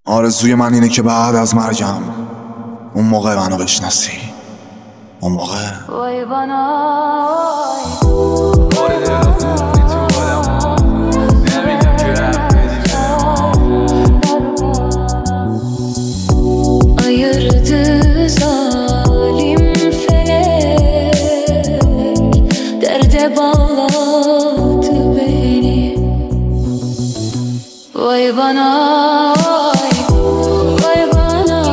آرزوی من اینه که بعد از مرگم اون موقع منو بشناسی. اون موقع وای بنای ayırdı zalim felek, derde bağladı beni. Vay bana, vay bana,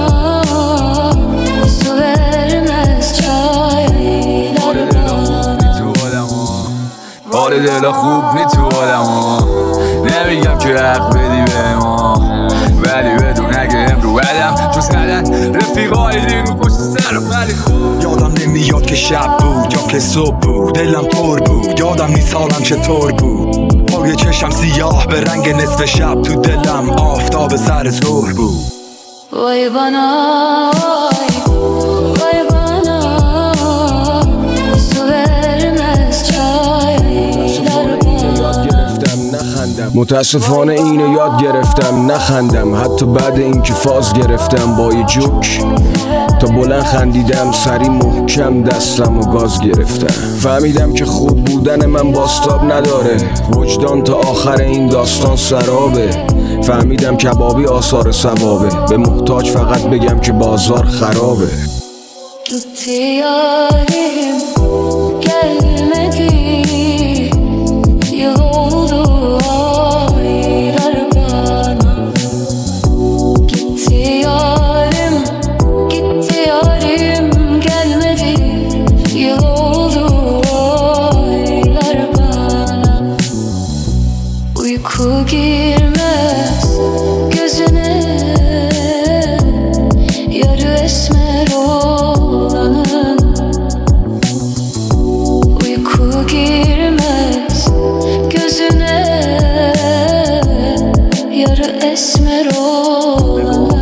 su vermez çaylar bana. آره دلا خوب نی تو آدما، نمیگم که حق بدی به ما، ولی بدون اگه امرو بدم چون زدن رفیقای دیم پشت سرم. ولی خوب یادم نمیاد که شب بود یا که صبح بود، دلم پر بود، یادم نیست حالم چطور بود. پای چشم سیاه به رنگ نصف شب، تو دلم آفتاب سر ظهر بود. وای بنا، وای بنا، su vermez çaylar bana. متاسفانه اینو یاد گرفتم نخندم، حتی بعد اینکه فاز گرفتم با یه جوک تا بلند خندیدم، سری محکم دستم و گاز گرفتم. فهمیدم که خوب بودن من باستاب نداره، وجدان تا آخر این داستان سرابه. فهمیدم کبابی آثار ثوابه، به محتاج فقط بگم که بازار خرابه. Gitti yarim, gelmedi, yıl oldu aylar bana. Gitti yarim, gitti yarim, gelmedi, yıl oldu aylar bana. Uyku girmez gözüne, yarı esmer olanın. Uyku girmez gözüne, yarı esmer olanın.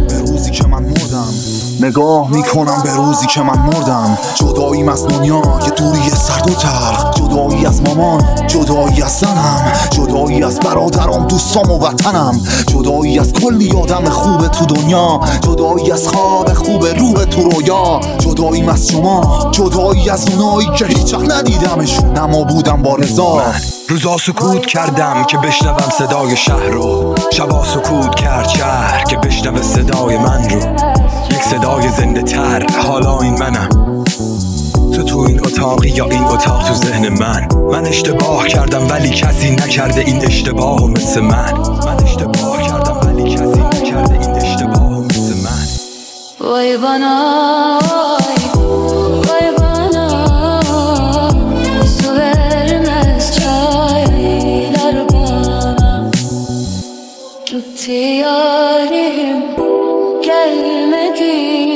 نگاه میکنم به روزی که من مردم، جداییم از دنیا یه دوری سرد و تلخ، جدایی از مامان، جدایی از زنم، جدایی از برادرام، دوستام و وطنم، جدایی از کلی آدم خوب تو دنیا، جدایی از خواب خوب روح تو رویا، جداییم از شما، جدایی از اونایی که هیچ وقت ندیدمشون اما بودم با رضا. روزا سکوت کردم که بشنوم صدای شهر رو، شبا سکوت کرد شهر که بشنوه صدای من رو. یک صدای زنده تر، حالا این منم، تو این اتاقی یا این اتاق تو ذهن من اشتباه کردم ولی کسی نکرده این اشتباهو مثل من اشتباه کردم ولی کسی نکرده این اشتباهو مثل من. وای بنا، vay bana, su vermez çaylar bana. Gitti yarim, gelmedi,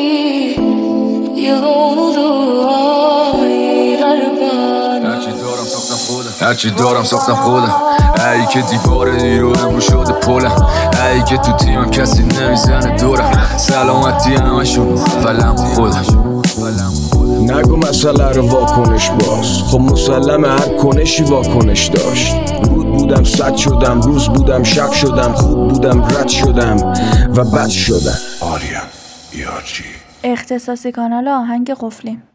yıl oldu aylar bana. هرچی دارم ساختم خودم، ای که دیوار دیرویم رو شده پلم، ای که تو تیمم کسی نمیزنه دورم، سلامتی همشون فلم خودم. نگو مسئله رو واکنش باز، خب مسلم هر کنشی واکنش داشت. رود بودم صد شدم، روز بودم شب شدم، خوب بودم رد شدم و بد شدم. آریا یارچی اختصاصی کانال آهنگ قفلی.